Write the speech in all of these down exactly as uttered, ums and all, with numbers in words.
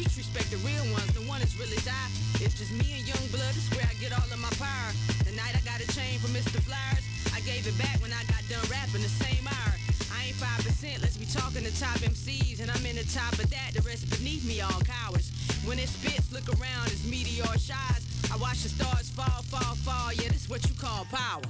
streets respect the real ones. The one that's really die. It's just me and Young Blood. It's where I get all of my power. The night I got a chain from Mister Flyers, I gave it back when I got done rapping the same hour. I ain't five percent, let's be talking to top M Cs. And I'm in the top of that, the rest beneath me all cowards. When it spits, look around, it's meteor shines. I watch the stars fall, fall, fall. Yeah, this is what you call power.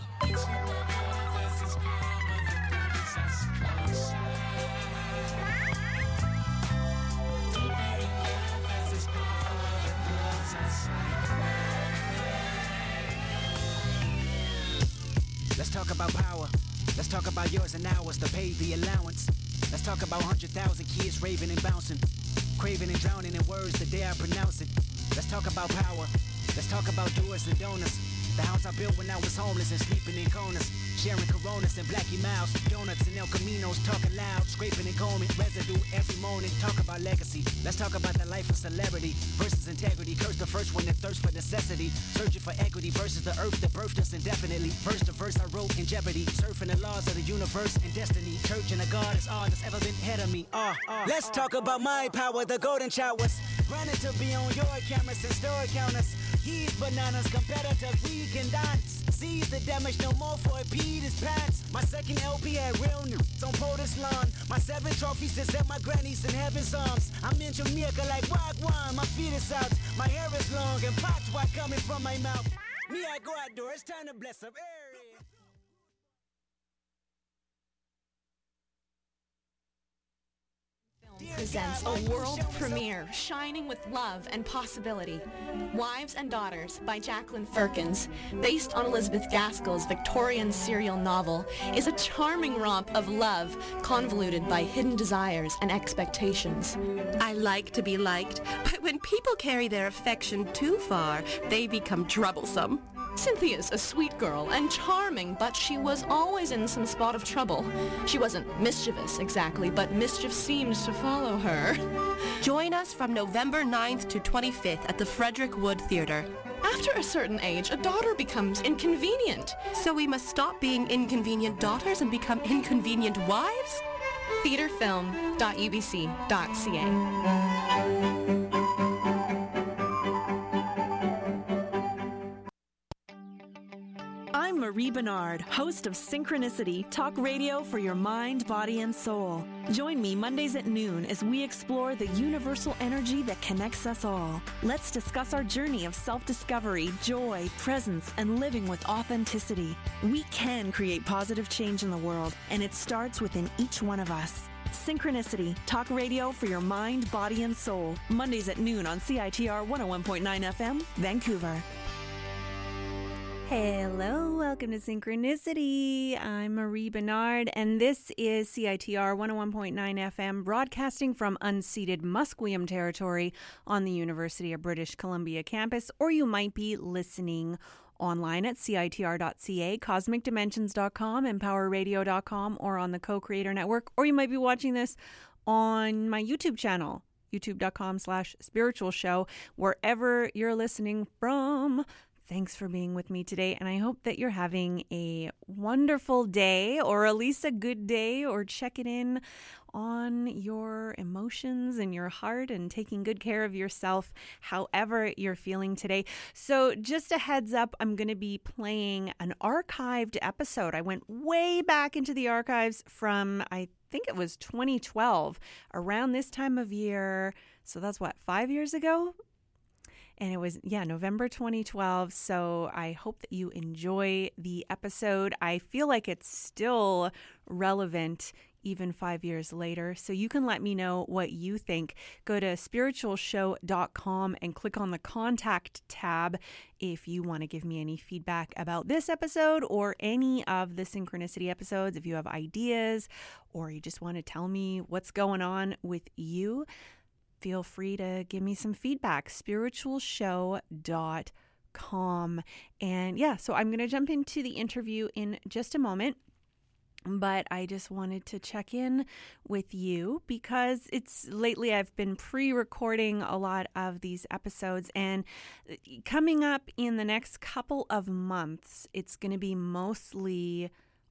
Let's talk about power. Let's talk about yours and ours to pay the allowance. Let's talk about one hundred thousand kids raving and bouncing, craving and drowning in words the day I pronounce it. Let's talk about power. Let's talk about doers and donors. The house I built when I was homeless and sleeping in corners, sharing Coronas and Blackie Miles, donuts and El Caminos, talking loud, scraping and combing residue every morning. Talk about legacy. Let's talk about the life of celebrity versus integrity. Curse the first one that thirsts for necessity, searching for equity versus the earth that birthed us indefinitely. First the verse I wrote in jeopardy, surfing the laws of the universe and destiny. Church and a God is all that's ever been ahead of me. Uh, uh, Let's uh, talk about my power. The golden child was running to be on your cameras and store counters. He's bananas, competitors, we can dance. Seize the damage, no more for it, Pete his pants. My second L P had real news on POTUS lawn. My seven trophies is at my granny's in heaven's arms. I'm in Jamaica like Wagwan, my feet is out. My hair is long and pots white coming from my mouth. Me, I go outdoors, it's time to bless up. Hey. Presents a world premiere shining with love and possibility. Wives and Daughters by Jacqueline Firkins, based on Elizabeth Gaskell's Victorian serial novel, is a charming romp of love convoluted by hidden desires and expectations. I like to be liked, but when people carry their affection too far, they become troublesome. Cynthia's a sweet girl and charming, but she was always in some spot of trouble. She wasn't mischievous exactly, but mischief seemed to follow her. Join us from November ninth to twenty-fifth at the Frederick Wood Theatre. After a certain age, a daughter becomes inconvenient. So we must stop being inconvenient daughters and become inconvenient wives? theatre film dot u b c dot c a I'm Marie Bernard, host of Synchronicity, talk radio for your mind, body, and soul. Join me Mondays at noon as we explore the universal energy that connects us all. Let's discuss our journey of self-discovery, joy, presence, and living with authenticity. We can create positive change in the world, and it starts within each one of us. Synchronicity, talk radio for your mind, body, and soul. Mondays at noon on C I T R one oh one point nine F M, Vancouver. Hello, welcome to Synchronicity. I'm Marie Bernard, and this is C I T R one oh one point nine F M, broadcasting from unceded Musqueam territory on the University of British Columbia campus, or you might be listening online at C I T R dot C A, cosmic dimensions dot com, empower radio dot com, or on the Co-Creator Network, or you might be watching this on my YouTube channel, youtube.com slash spiritual show, wherever you're listening from. Thanks for being with me today, and I hope that you're having a wonderful day, or at least a good day, or checking in on your emotions and your heart and taking good care of yourself, however you're feeling today. So just a heads up, I'm going to be playing an archived episode. I went way back into the archives from, I think it was twenty twelve, around this time of year. So that's what, five years ago? And it was, yeah, November twenty twelve. So I hope that you enjoy the episode. I feel like it's still relevant even five years later. So you can let me know what you think. Go to spiritual show dot com and click on the contact tab if you want to give me any feedback about this episode or any of the Synchronicity episodes. If you have ideas or you just want to tell me what's going on with you, feel free to give me some feedback, spiritual show dot com. And yeah, so I'm going to jump into the interview in just a moment, but I just wanted to check in with you because it's lately I've been pre-recording a lot of these episodes, and coming up in the next couple of months, it's going to be mostly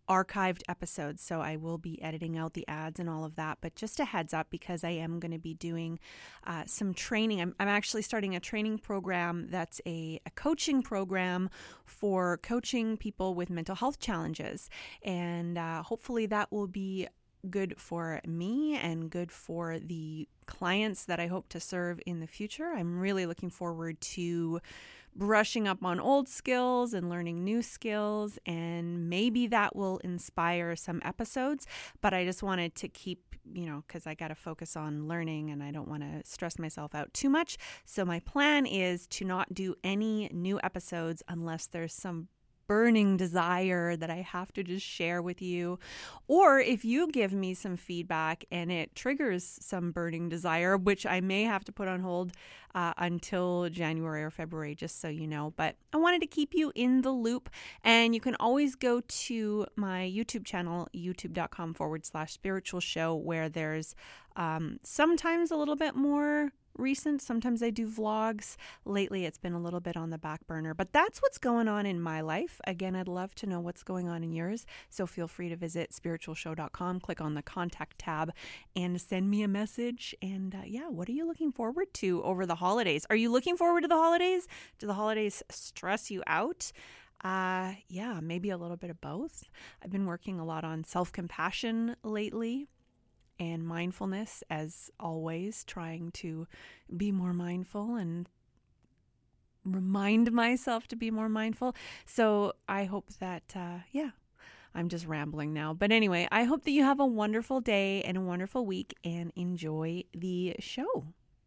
archived episodes, so I will be editing out the ads and all of that. But just a heads up, because I am going to be doing uh, some training. I'm, I'm actually starting a training program that's a, a coaching program for coaching people with mental health challenges. And uh, hopefully that will be good for me and good for the clients that I hope to serve in the future. I'm really looking forward to brushing up on old skills and learning new skills, and maybe that will inspire some episodes. But I just wanted to keep, you know, because I got to focus on learning and I don't want to stress myself out too much. So my plan is to not do any new episodes unless there's some burning desire that I have to just share with you. Or if you give me some feedback and it triggers some burning desire, which I may have to put on hold uh, until January or February, just so you know. But I wanted to keep you in the loop. And you can always go to my YouTube channel, youtube.com forward slash spiritual show, where there's um, sometimes a little bit more recent. Sometimes I do vlogs. Lately, it's been a little bit on the back burner, but that's what's going on in my life. Again, I'd love to know what's going on in yours. So feel free to visit spiritual show dot com, click on the contact tab and send me a message. And uh, yeah, what are you looking forward to over the holidays? Are you looking forward to the holidays? Do the holidays stress you out? Uh, yeah, maybe a little bit of both. I've been working a lot on self-compassion lately. And mindfulness, as always, trying to be more mindful and remind myself to be more mindful. So I hope that, uh, yeah, I'm just rambling now. But anyway, I hope that you have a wonderful day and a wonderful week and enjoy the show.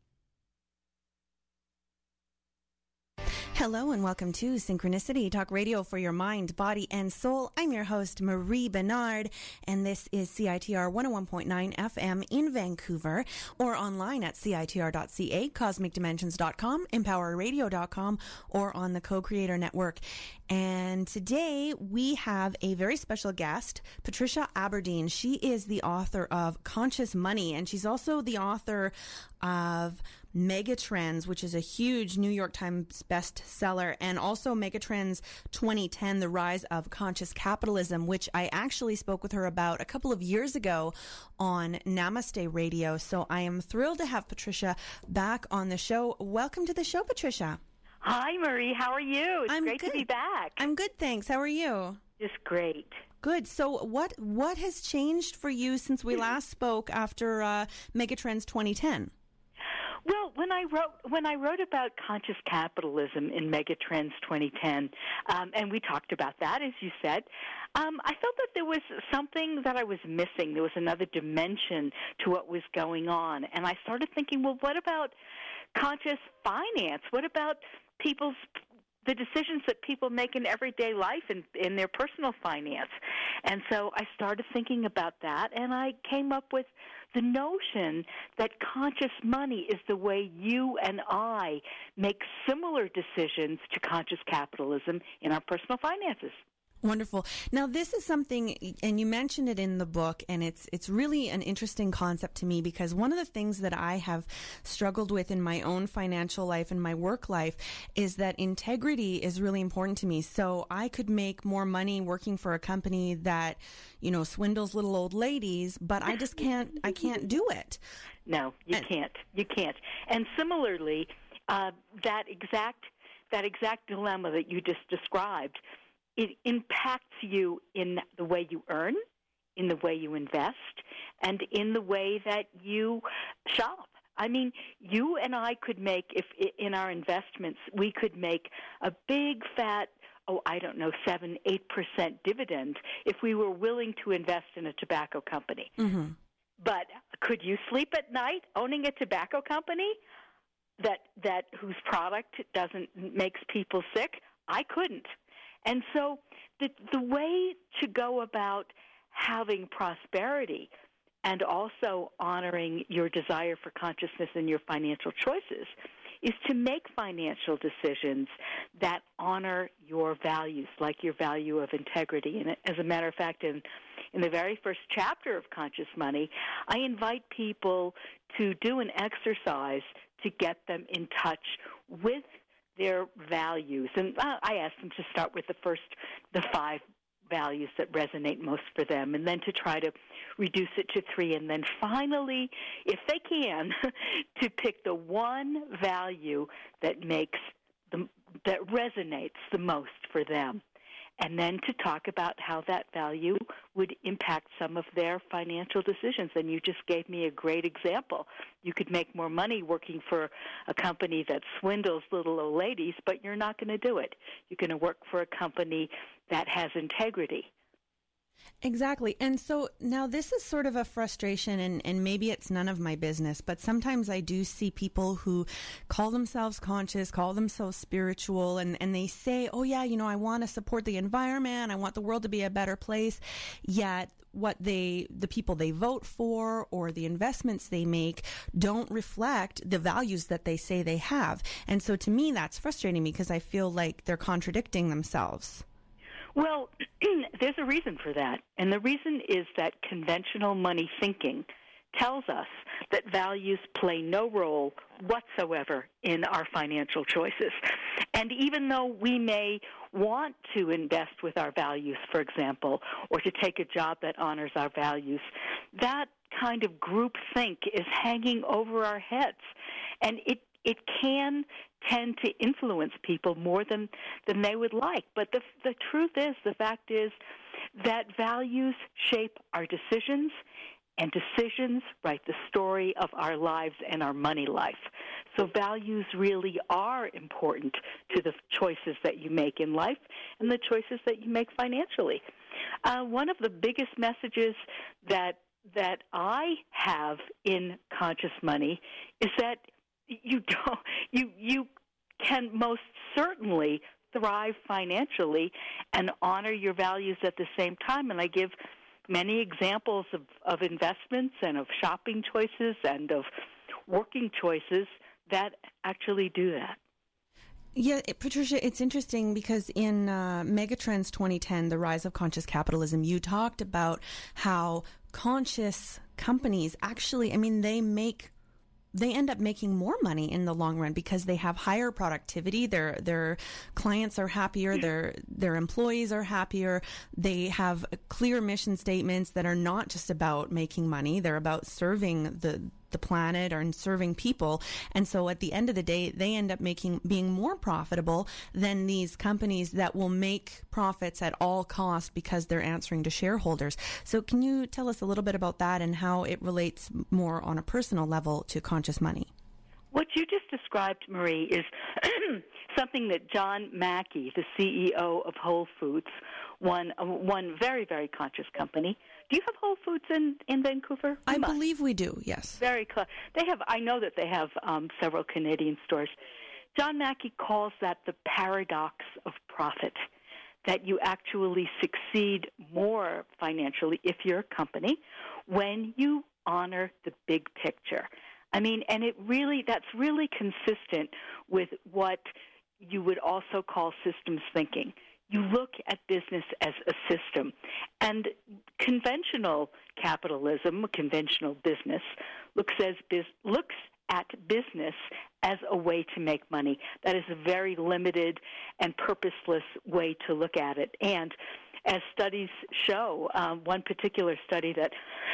Hello and welcome to Synchronicity, talk radio for your mind, body, and soul. I'm your host, Marie Bernard, and this is C I T R one oh one point nine F M in Vancouver, or online at C I T R dot C A, cosmic dimensions dot com, empower radio dot com, or on the Co-Creator Network. And today we have a very special guest, Patricia Aberdeen. She is the author of Conscious Money, and she's also the author of Megatrends, which is a huge New York Times bestseller, and also Megatrends twenty ten, The Rise of Conscious Capitalism, which I actually spoke with her about a couple of years ago on Namaste Radio. So I am thrilled to have Patricia back on the show. Welcome to the show, Patricia. Hi, Marie. How are you? It's I'm great good. to be back. I'm good, thanks. How are you? Just great. Good. So what what has changed for you since we last spoke after uh, Megatrends twenty ten? Well, when I wrote when I wrote about conscious capitalism in Megatrends twenty ten, um, and we talked about that, as you said, um, I felt that there was something that I was missing. There was another dimension to what was going on, and I started thinking, well, what about conscious finance? What about people's the decisions that people make in everyday life and in, in their personal finance? And so I started thinking about that, and I came up with the notion that conscious money is the way you and I make similar decisions to conscious capitalism in our personal finances. Wonderful. Now, this is something, and you mentioned it in the book, and it's it's really an interesting concept to me, because one of the things that I have struggled with in my own financial life and my work life is that integrity is really important to me. So I could make more money working for a company that, you know, swindles little old ladies, but I just can't, I can't do it. No, you and, can't. You can't. And similarly, uh, that exact that exact dilemma that you just described, it impacts you in the way you earn, in the way you invest, and in the way that you shop. I mean, you and I could make, if in our investments, we could make a big fat, oh, I don't know, seven, eight percent dividend if we were willing to invest in a tobacco company. Mm-hmm. But could you sleep at night owning a tobacco company that that whose product doesn't makes people sick? I couldn't. And so the the way to go about having prosperity and also honoring your desire for consciousness in your financial choices is to make financial decisions that honor your values, like your value of integrity. And as a matter of fact, in, in the very first chapter of Conscious Money, I invite people to do an exercise to get them in touch with their values. And uh, I asked them to start with the first, the five values that resonate most for them, and then to try to reduce it to three, and then finally, if they can, to pick the one value that makes the, that resonates the most for them, and then to talk about how that value would impact some of their financial decisions. And you just gave me a great example. You could make more money working for a company that swindles little old ladies, but you're not going to do it. You're going to work for a company that has integrity. Exactly. And so now this is sort of a frustration, and, and maybe it's none of my business, but sometimes I do see people who call themselves conscious, call themselves spiritual, and, and they say, oh yeah, you know, I want to support the environment, I want the world to be a better place, yet what they, the people they vote for or the investments they make don't reflect the values that they say they have. And so to me, that's frustrating because I feel like they're contradicting themselves. Well, there's a reason for that, and the reason is that conventional money thinking tells us that values play no role whatsoever in our financial choices. And even though we may want to invest with our values, for example, or to take a job that honors our values, that kind of groupthink is hanging over our heads, and it it can tend to influence people more than, than they would like. But the, the truth is, the fact is that values shape our decisions, and decisions write the story of our lives and our money life. So values really are important to the choices that you make in life and the choices that you make financially. Uh, one of the biggest messages that that I have in Conscious Money is that you don't, you you can most certainly thrive financially and honor your values at the same time. And I give many examples of, of investments and of shopping choices and of working choices that actually do that. Yeah, it, Patricia, it's interesting because in uh, Megatrends twenty ten, The Rise of Conscious Capitalism, you talked about how conscious companies actually, I mean, they make they end up making more money in the long run because they have higher productivity. Their their clients are happier. Their their employees are happier. They have clear mission statements that are not just about making money. They're about serving the the planet or in serving people. And so at the end of the day, they end up making being more profitable than these companies that will make profits at all costs because they're answering to shareholders. So can you tell us a little bit about that and how it relates more on a personal level to Conscious Money? What you just described, Marie, is something that John Mackey, the C E O of Whole Foods, one one very, very conscious company. Do you have Whole Foods in, in Vancouver? I believe we do, yes. Very close. They have. I know that they have um, several Canadian stores. John Mackey calls that the paradox of profit, that you actually succeed more financially if you're a company when you honor the big picture. I mean, and it really, that's really consistent with what you would also call systems thinking. You look at business as a system. And conventional capitalism, conventional business, looks as looks at business as a way to make money. That is a very limited and purposeless way to look at it. And as studies show, um, one particular study that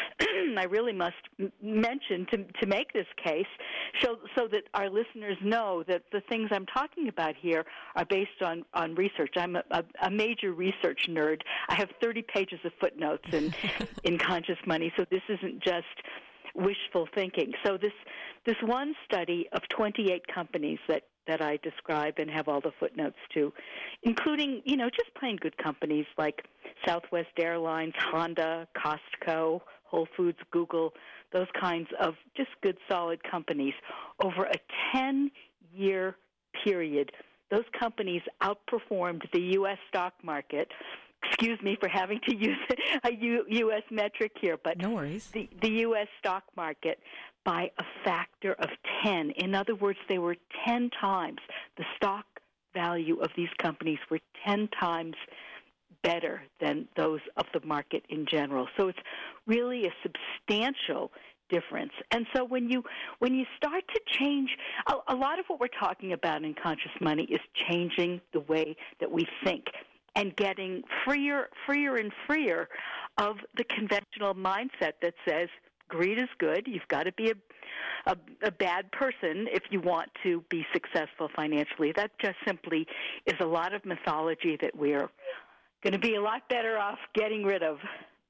I really must m- mention to, to make this case, show, so that our listeners know that the things I'm talking about here are based on, on research. I'm a, a, a major research nerd. I have thirty pages of footnotes in, in Conscious Money, so this isn't just wishful thinking. So this this one study of twenty-eight companies that that I describe and have all the footnotes to, including, you know, just plain good companies like Southwest Airlines, Honda, Costco, Whole Foods, Google, those kinds of just good, solid companies. Over a ten-year period, those companies outperformed the U S stock market. Excuse me for having to use a U S metric here, but no worries. The, the U S stock market by a factor of ten. In other words, they were ten times, the stock value of these companies were ten times better than those of the market in general. So it's really a substantial difference. And so when you when you start to change, a, a lot of what we're talking about in Conscious Money is changing the way that we think. and getting freer, freer and freer of the conventional mindset that says greed is good. You've got to be a, a, a bad person if you want to be successful financially. That just simply is a lot of mythology that we're going to be a lot better off getting rid of.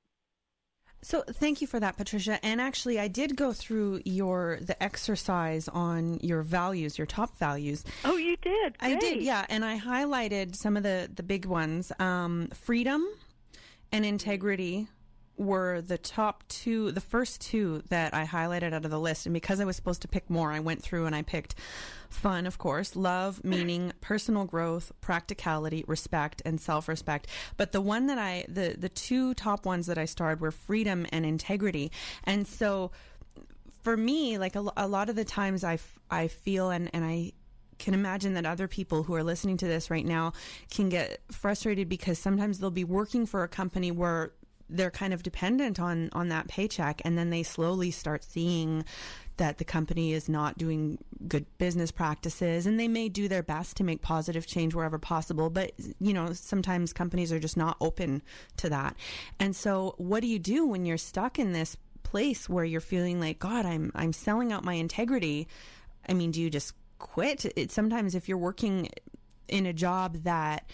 So thank you for that, Patricia. And actually, I did go through your the exercise on your values, your top values. Oh, you did? I Great. did, yeah. And I highlighted some of the, the big ones. Um, freedom and integrity were the top two, the first two that I highlighted out of the list. And because I was supposed to pick more, I went through and I picked fun, of course, love, meaning, personal growth, practicality, respect, and self-respect. But the one that I, the, the two top ones that I starred were freedom and integrity. And so for me, like a, a lot of the times I, f- I feel and, and I can imagine that other people who are listening to this right now can get frustrated because sometimes they'll be working for a company where they're kind of dependent on, on that paycheck, and then they slowly start seeing that the company is not doing good business practices, and they may do their best to make positive change wherever possible, but you know, sometimes companies are just not open to that. And so what do you do when you're stuck in this place where you're feeling like, God, I'm I'm selling out my integrity? I mean, do you just quit? It, sometimes if you're working in a job that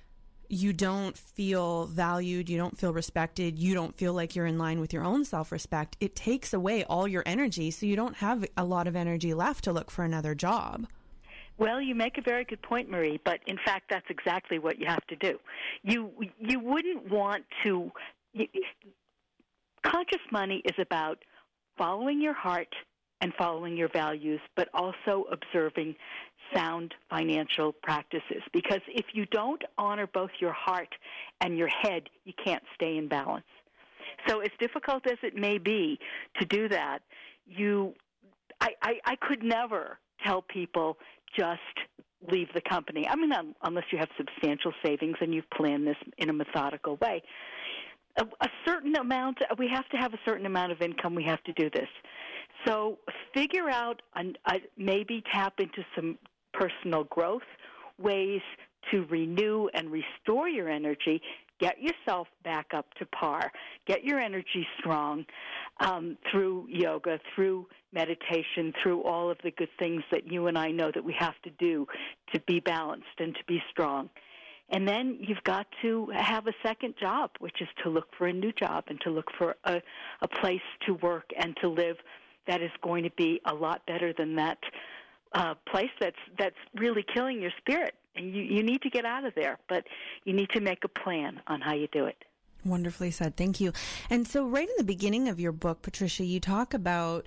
you don't feel valued, you don't feel respected, you don't feel like you're in line with your own self-respect, it takes away all your energy, so you don't have a lot of energy left to look for another job. Well, you make a very good point, Marie, but in fact, that's exactly what you have to do. You you wouldn't want to... You, conscious money is about following your heart and following your values, but also observing sound financial practices. Because if you don't honor both your heart and your head, you can't stay in balance. So as difficult as it may be to do that, you, I, I, I could never tell people just leave the company. I mean, um, unless you have substantial savings and you've planned this in a methodical way. A, a certain amount, we have to have a certain amount of income. We have to do this. So figure out, an, uh, maybe tap into some personal growth, ways to renew and restore your energy, get yourself back up to par, get your energy strong um, through yoga, through meditation, through all of the good things that you and I know that we have to do to be balanced and to be strong. And then you've got to have a second job, which is to look for a new job and to look for a, a place to work and to live that is going to be a lot better than that uh, place that's that's really killing your spirit. And you, you need to get out of there, but you need to make a plan on how you do it. Wonderfully said. Thank you. And so right in the beginning of your book, Patricia, you talk about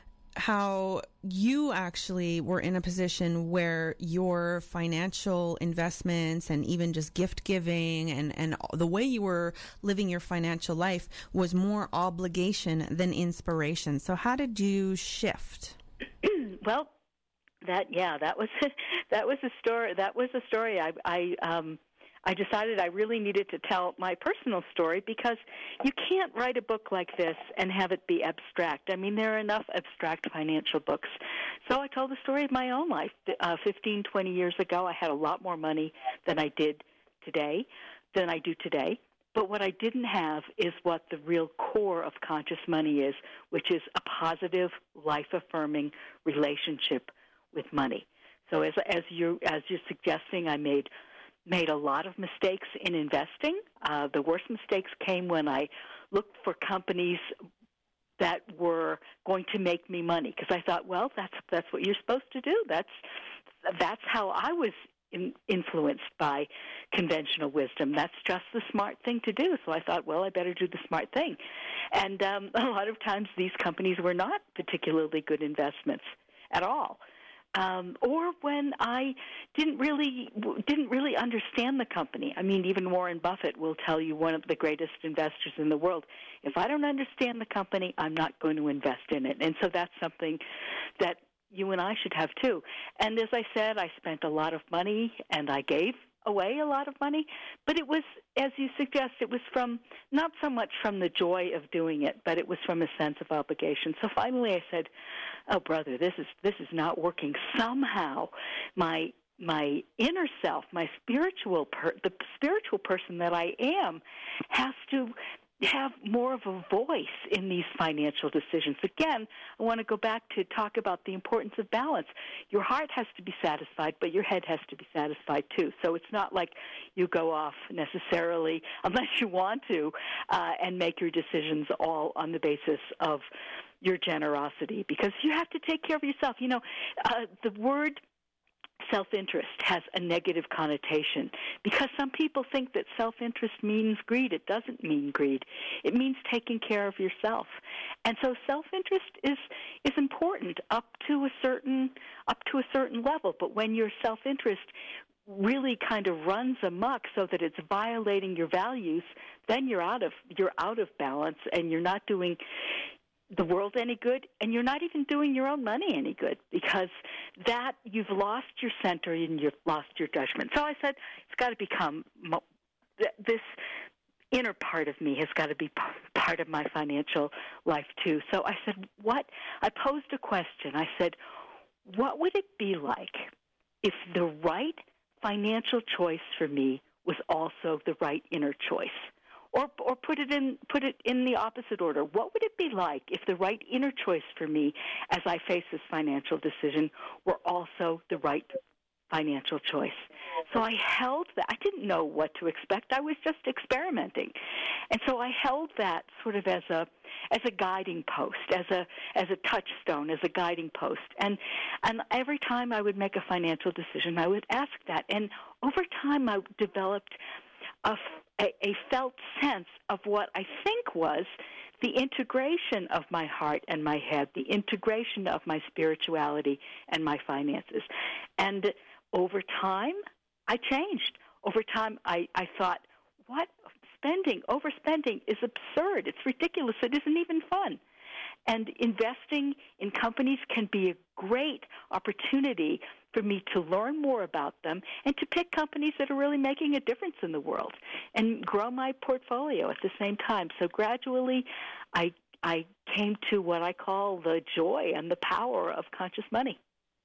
how you actually were in a position where your financial investments and even just gift giving and, and the way you were living your financial life was more obligation than inspiration. So how did you shift? Well, that yeah, that was that was a story. That was a story. I I um. I decided I really needed to tell my personal story because you can't write a book like this and have it be abstract. I mean, there are enough abstract financial books. So I told the story of my own life. Uh, fifteen, twenty years ago, I had a lot more money than I did today, than I do today. But what I didn't have is what the real core of conscious money is, which is a positive, life-affirming relationship with money. So as as you as you're suggesting, I made made a lot of mistakes in investing. Uh, the worst mistakes came when I looked for companies that were going to make me money because I thought, well, that's that's what you're supposed to do. That's that's how I was in, influenced by conventional wisdom. That's just the smart thing to do. So I thought, well, I better do the smart thing. And um, a lot of times these companies were not particularly good investments at all. Um, or when I didn't really didn't really understand the company. I mean, even Warren Buffett will tell you, one of the greatest investors in the world, if I don't understand the company, I'm not going to invest in it. And so that's something that you and I should have too. And as I said, I spent a lot of money and I gave away a lot of money, but it was, as you suggest, it was from not so much from the joy of doing it, but it was from a sense of obligation. So finally I said, oh, brother, this is this is not working. Somehow my my inner self, my spiritual per- the spiritual person that I am, has to have more of a voice in these financial decisions. Again, I want to go back to talk about the importance of balance. Your heart has to be satisfied, but your head has to be satisfied too. So it's not like you go off necessarily, unless you want to, uh, and make your decisions all on the basis of your generosity, because you have to take care of yourself. You know, uh, the word self-interest has a negative connotation because some people think that self-interest means greed. It doesn't mean greed. It means taking care of yourself. And so self-interest is is important up to a certain up to a certain level. But when your self-interest really kind of runs amok so that it's violating your values, then you're out of you're out of balance, and you're not doing the world any good, and you're not even doing your own money any good, because that you've lost your center and you've lost your judgment. So I said, it's got to become this inner part of me has got to be part of my financial life too. So I said, what? I posed a question. I said, what would it be like if the right financial choice for me was also the right inner choice? Or, or put it in put it in the opposite order. What would it be like if the right inner choice for me as I face this financial decision were also the right financial choice? So I held that. I didn't know what to expect. I was just experimenting. And so I held that sort of as a as a guiding post, as a as a touchstone, as a guiding post. And and every time I would make a financial decision, I would ask that. And over time I developed a A, a felt sense of what I think was the integration of my heart and my head, the integration of my spirituality and my finances. And over time, I changed. Over time, I, I thought, what? Spending, overspending is absurd. It's ridiculous. It isn't even fun. And investing in companies can be a great opportunity for me to learn more about them and to pick companies that are really making a difference in the world and grow my portfolio at the same time. So gradually, I I came to what I call the joy and the power of conscious money.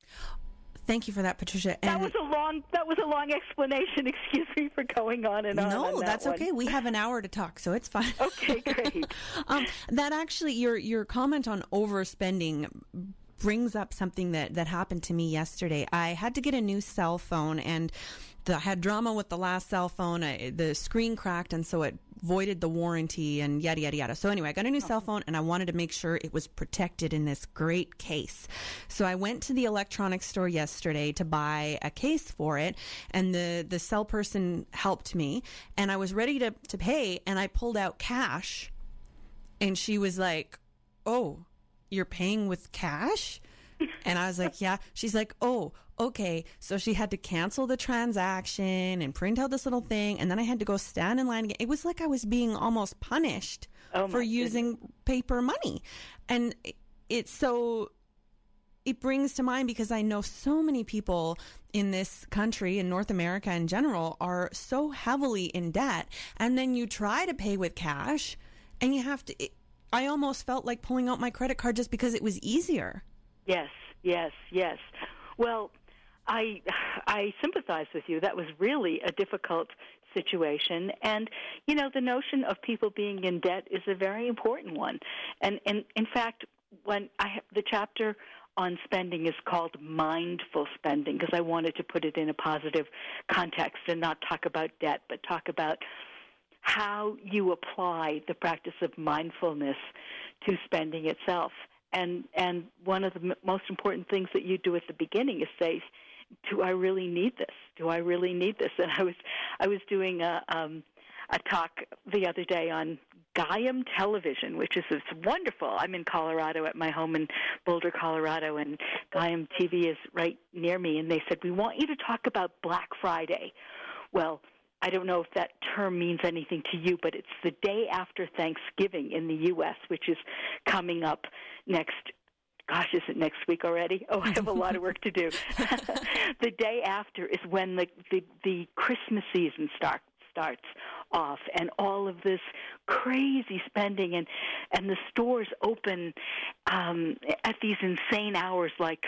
Thank you for that, Patricia. And that was a long that was a long explanation. Excuse me for going on and on. No, on that that's one. okay. We have an hour to talk, so it's fine. Okay, great. um, that actually, your your comment on overspending brings up something that, that happened to me yesterday. I had to get a new cell phone, and the, I had drama with the last cell phone. I, the screen cracked, and so it voided the warranty and yada, yada, yada. So anyway, I got a new cell phone, and I wanted to make sure it was protected in this great case. So I went to the electronics store yesterday to buy a case for it, and the, the cell person helped me, and I was ready to, to pay, and I pulled out cash, and she was like, oh, you're paying with cash? And I was like, yeah. She's like, oh, okay. So she had to cancel the transaction and print out this little thing. And then I had to go stand in line again. It was like I was being almost punished oh for using goodness. paper money. And it's so, it brings to mind, because I know so many people in this country, in North America in general, are so heavily in debt. And then you try to pay with cash and you have to, it, I almost felt like pulling out my credit card just because it was easier. Yes, yes, yes. Well, I I sympathize with you. That was really a difficult situation. And, you know, the notion of people being in debt is a very important one. And, and in fact, when I have, the chapter on spending is called mindful spending, because I wanted to put it in a positive context and not talk about debt, but talk about how you apply the practice of mindfulness to spending itself. And and one of the m- most important things that you do at the beginning is say, do I really need this? Do I really need this? And I was I was doing a, um, a talk the other day on Gaiam television, which is it's wonderful. I'm in Colorado at my home in Boulder, Colorado, and Gaiam T V is right near me. And they said, we want you to talk about Black Friday. Well, I don't know if that term means anything to you, but it's the day after Thanksgiving in the U S, which is coming up next, gosh, is it next week already? Oh, I have a lot of work to do. The day after is when the, the, the Christmas season start, starts off, and all of this crazy spending, and, and the stores open um, at these insane hours like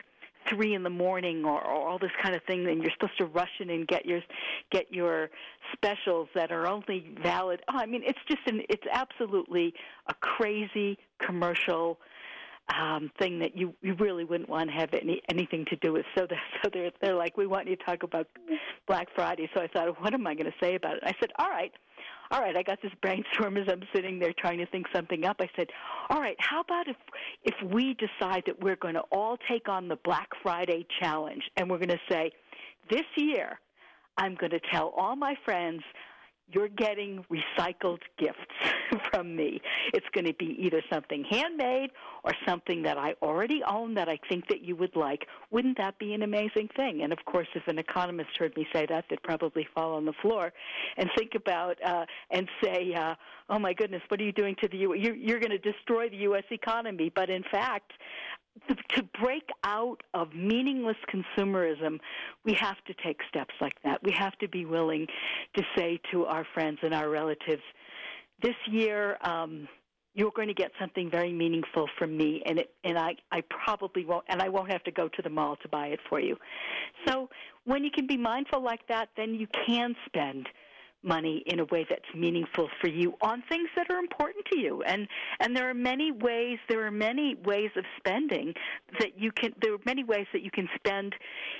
three in the morning or, or all this kind of thing, and you're supposed to rush in and get your get your specials that are only valid. Oh, I mean, it's just an it's absolutely a crazy commercial um, thing that you, you really wouldn't want to have any anything to do with. So they're, so they're they're like, we want you to talk about Black Friday. So I thought, what am I going to say about it? I said, all right. All right, I got this brainstorm as I'm sitting there trying to think something up. I said, all right, how about if if we decide that we're going to all take on the Black Friday challenge, and we're going to say, this year I'm going to tell all my friends you're getting recycled gifts from me. It's going to be either something handmade or something that I already own that I think that you would like. Wouldn't that be an amazing thing? And, of course, if an economist heard me say that, they'd probably fall on the floor and think about uh, and say, uh, oh, my goodness, what are you doing to the U S? You're, you're going to destroy the U S economy. But, in fact, to break out of meaningless consumerism, we have to take steps like that. We have to be willing to say to our friends and our relatives, this year um, you're going to get something very meaningful from me, and it, and I, I probably won't, and I won't have to go to the mall to buy it for you. So when you can be mindful like that, then you can spend money in a way that's meaningful for you on things that are important to you. And and there are many ways there are many ways of spending that you can there are many ways that you can spend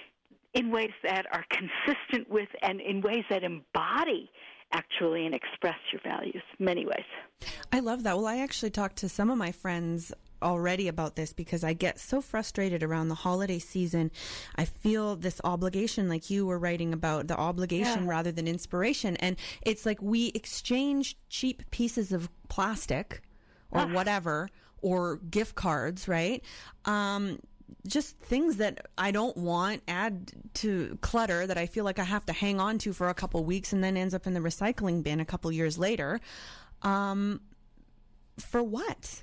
in ways that are consistent with and in ways that embody actually and express your values. Many ways. I love that. Well, I actually talked to some of my friends already about this because I get so frustrated around the holiday season. I feel this obligation, like you were writing about, the obligation yeah. rather than inspiration. And it's like we exchange cheap pieces of plastic or ah. whatever, or gift cards, right? Um, just things that I don't want, add to clutter that I feel like I have to hang on to for a couple weeks and then ends up in the recycling bin a couple years later. Um, for what?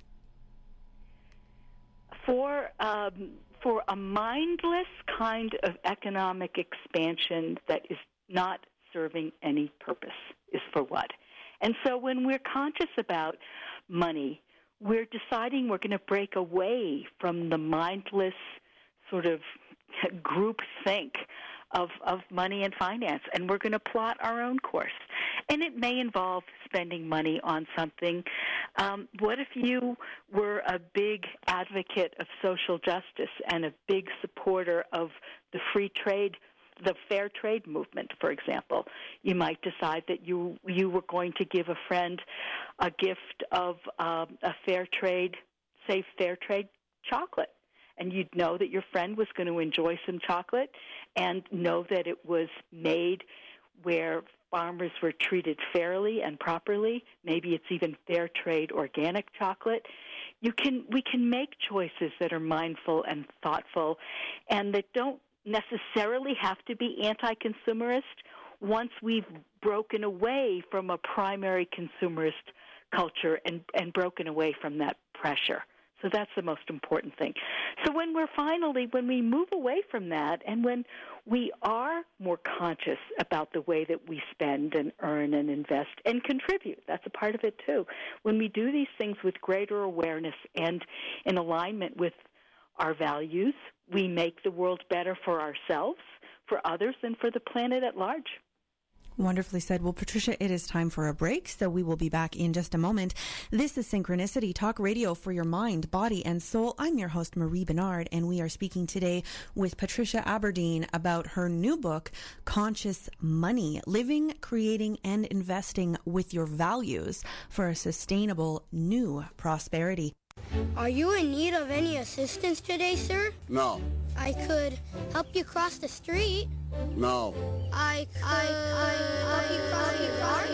For um, for a mindless kind of economic expansion that is not serving any purpose is for what? And so when we're conscious about money, we're deciding we're going to break away from the mindless sort of group think of, of money and finance, and we're going to plot our own course. And it may involve spending money on something. Um, what if you were a big advocate of social justice and a big supporter of the free trade, the fair trade movement, for example? You might decide that you you were going to give a friend a gift of um, a fair trade, say fair trade chocolate. And you'd know that your friend was going to enjoy some chocolate and know that it was made where farmers were treated fairly and properly. Maybe it's even fair trade organic chocolate. You can we can make choices that are mindful and thoughtful and that don't necessarily have to be anti-consumerist once we've broken away from a primary consumerist culture and, and broken away from that pressure. So that's the most important thing. So when we're finally, when we move away from that and when we are more conscious about the way that we spend and earn and invest and contribute, that's a part of it too. When we do these things with greater awareness and in alignment with our values, we make the world better for ourselves, for others, and for the planet at large. Wonderfully said. Well, Patricia, it is time for a break, so we will be back in just a moment. This is Synchronicity, talk radio for your mind, body, and soul. I'm your host, Marie Bernard, and we are speaking today with Patricia Aberdeen about her new book, Conscious Money, Living, Creating, and Investing with Your Values for a Sustainable New Prosperity. Are you in need of any assistance today, sir? No. I could help you cross the street. No. I could I, I, help you cross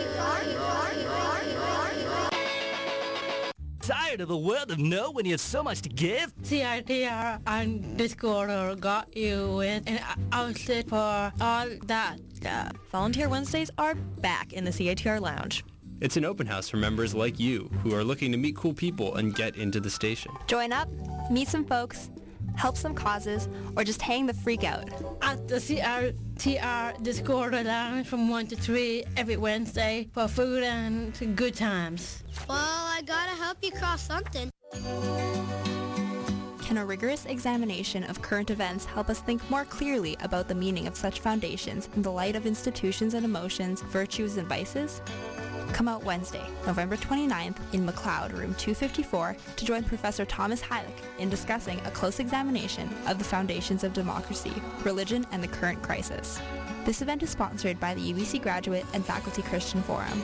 the street. Tired of the world of no when you have so much to give? C I T R and Discord got you in, and I was it for all that stuff. Volunteer Wednesdays are back in the C I T R Lounge. It's an open house for members like you who are looking to meet cool people and get into the station. Join up, meet some folks, help some causes, or just hang the freak out. At the C I T R Discord Lounge from one to three every Wednesday for food and good times. Well, I gotta help you cross something. Can a rigorous examination of current events help us think more clearly about the meaning of such foundations in the light of institutions and emotions, virtues and vices? Come out Wednesday, November twenty-ninth in McLeod, room two fifty-four, to join Professor Thomas Heilig in discussing a close examination of the foundations of democracy, religion, and the current crisis. This event is sponsored by the U B C Graduate and Faculty Christian Forum.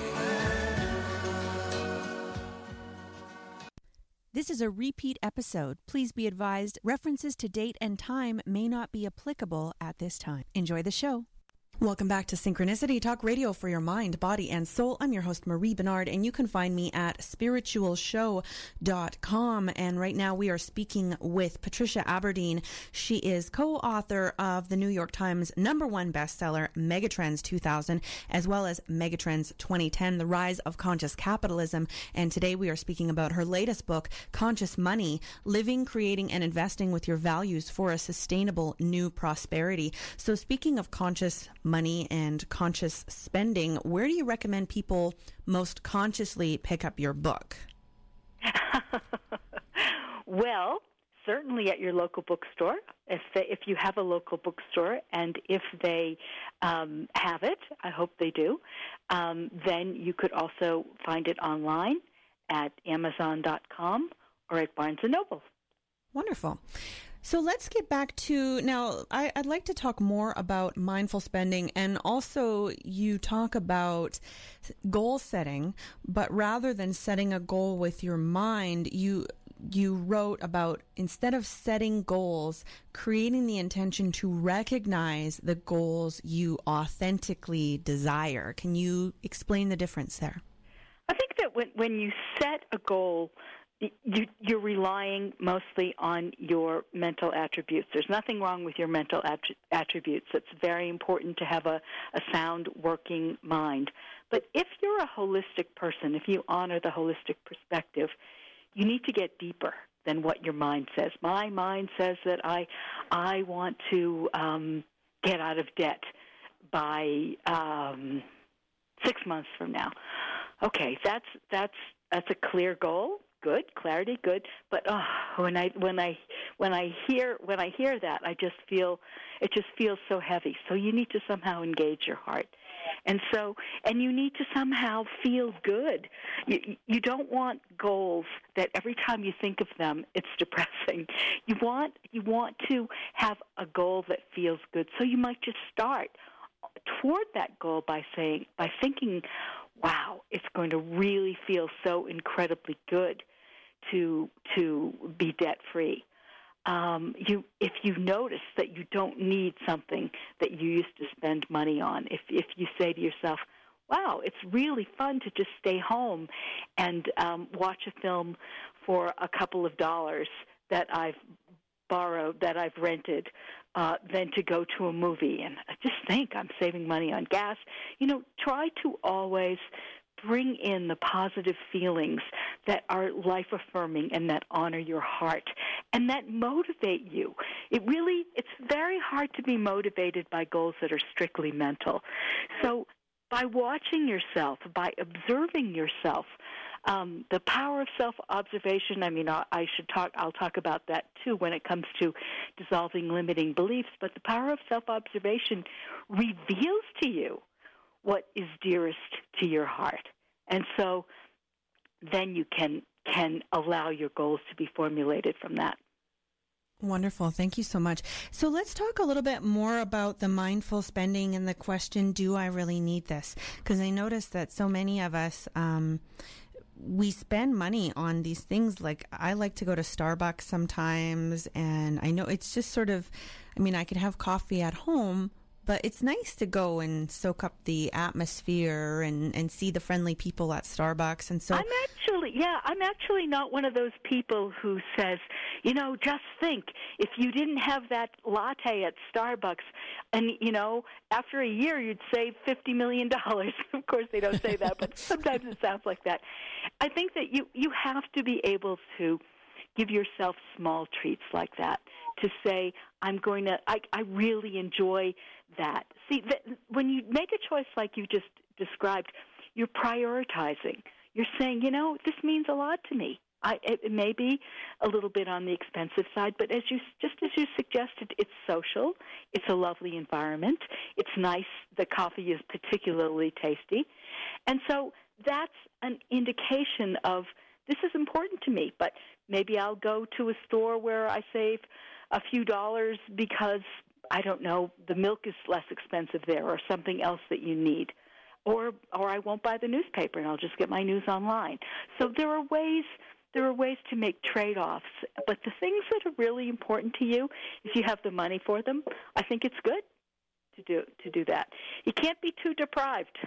This is a repeat episode. Please be advised references to date and time may not be applicable at this time. Enjoy the show. Welcome back to Synchronicity Talk Radio for your mind, body, and soul. I'm your host, Marie Bernard, and you can find me at spiritual show dot com. And right now we are speaking with Patricia Aberdeen. She is co-author of the New York Times number one bestseller, Megatrends two thousand, as well as Megatrends twenty ten, The Rise of Conscious Capitalism. And today we are speaking about her latest book, Conscious Money, Living, Creating, and Investing with Your Values for a Sustainable New Prosperity. So speaking of conscious money and conscious spending, where do you recommend people most consciously pick up your book? Well, certainly at your local bookstore, if they, if you have a local bookstore, and if they um, have it, I hope they do, um, then you could also find it online at amazon dot com or at Barnes and Noble. Wonderful. So let's get back to, now, I, I'd like to talk more about mindful spending, and also you talk about goal setting, but rather than setting a goal with your mind, you you wrote about, instead of setting goals, creating the intention to recognize the goals you authentically desire. Can you explain the difference there? I think that when, when you set a goal, You, you're relying mostly on your mental attributes. There's nothing wrong with your mental att- attributes. It's very important to have a, a sound working mind. But if you're a holistic person, if you honor the holistic perspective, you need to get deeper than what your mind says. My mind says that I, I want to um, get out of debt by um, six months from now. Okay, that's that's that's a clear goal. Good, clarity, good. But oh, when I when I when I hear when I hear that, I just feel it just feels so heavy. So you need to somehow engage your heart, and so and you need to somehow feel good. You you don't want goals that every time you think of them, it's depressing. You want you want to have a goal that feels good. So you might just start toward that goal by saying by thinking, wow, it's going to really feel so incredibly good to to be debt-free. Um, you, if you notice that you don't need something that you used to spend money on, if if you say to yourself, wow, it's really fun to just stay home and um, watch a film for a couple of dollars that I've borrowed, that I've rented, uh, than to go to a movie. And I just think I'm saving money on gas. You know, try to always bring in the positive feelings that are life-affirming and that honor your heart and that motivate you. It really, it's very hard to be motivated by goals that are strictly mental. So by watching yourself, by observing yourself, Um, the power of self-observation, I mean, I, I should talk, I'll talk about that too when it comes to dissolving limiting beliefs, but the power of self-observation reveals to you what is dearest to your heart. And so then you can can allow your goals to be formulated from that. Wonderful. Thank you so much. So let's talk a little bit more about the mindful spending and the question, do I really need this? Because I noticed that so many of us, um, we spend money on these things. Like, I like to go to Starbucks sometimes, and I know it's just sort of, I mean, I can have coffee at home, but it's nice to go and soak up the atmosphere and, and see the friendly people at Starbucks. And so I'm actually, yeah, I'm actually not one of those people who says, you know, just think, if you didn't have that latte at Starbucks, and, you know, after a year you'd save fifty million dollars. Of course they don't say that, but sometimes it sounds like that. I think that you, you have to be able to give yourself small treats like that, to say, I'm going to, I, I really enjoy that. See, that when you make a choice like you just described, you're prioritizing. You're saying, you know, this means a lot to me. I, it may be a little bit on the expensive side, but as you just as you suggested, it's social. It's a lovely environment. It's nice. The coffee is particularly tasty, and so that's an indication of this is important to me. But maybe I'll go to a store where I save a few dollars because I don't know, the milk is less expensive there, or something else that you need. Or or I won't buy the newspaper and I'll just get my news online. So there are ways there are ways to make trade-offs. But the things that are really important to you, if you have the money for them, I think it's good to do to do that. You can't be too deprived.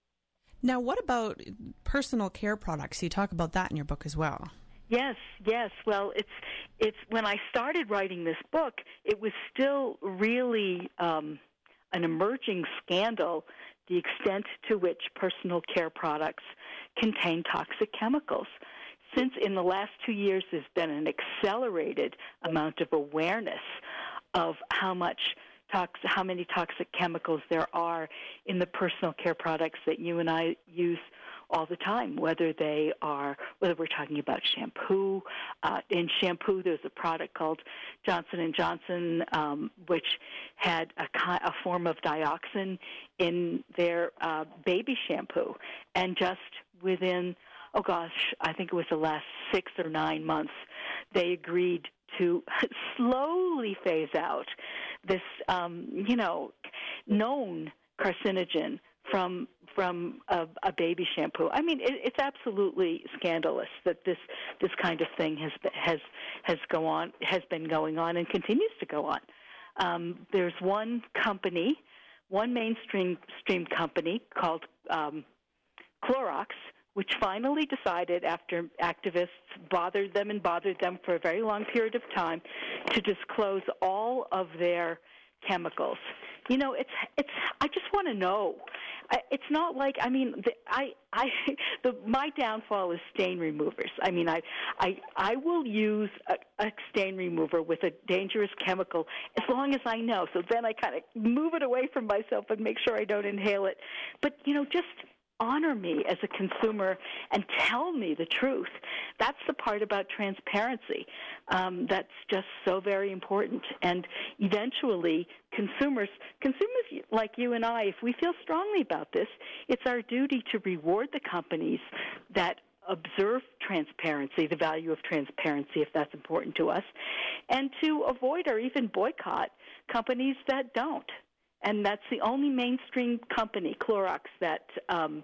Now, what about personal care products? You talk about that in your book as well. Yes, yes. Well, it's it's when I started writing this book, it was still really um, an emerging scandal, the extent to which personal care products contain toxic chemicals. Since in the last two years there's been an accelerated amount of awareness of how much tox- how many toxic chemicals there are in the personal care products that you and I use all the time, whether they are, whether we're talking about shampoo. Uh, in shampoo, there's a product called Johnson and Johnson, um, which had a, a form of dioxin in their uh, baby shampoo. And just within, oh gosh, I think it was the last six or nine months, they agreed to slowly phase out this, um, you know, known carcinogen from from a, a baby shampoo. I mean, it, it's absolutely scandalous that this this kind of thing has has has go on has been going on and continues to go on. Um, there's one company, one mainstream stream company called um, Clorox, which finally decided, after activists bothered them and bothered them for a very long period of time, to disclose all of their chemicals. You know, it's it's. I just want to know. I, it's not like I mean, the, I I the my downfall is stain removers. I mean, I I I will use a, a stain remover with a dangerous chemical as long as I know. So then I kind of move it away from myself and make sure I don't inhale it. But you know, just honor me as a consumer and tell me the truth. That's the part about transparency um, that's just so very important. And eventually, consumers, consumers like you and I, if we feel strongly about this, it's our duty to reward the companies that observe transparency, the value of transparency, if that's important to us, and to avoid or even boycott companies that don't. And that's the only mainstream company, Clorox, that um,